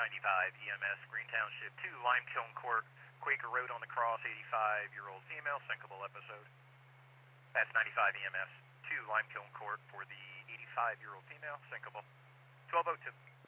95 EMS, Green Township 2, Limekiln Court, Quaker Road on the cross, 85-year-old female, sinkable episode. That's 95 EMS, 2, Limekiln Court for the 85-year-old female, sinkable. 1202.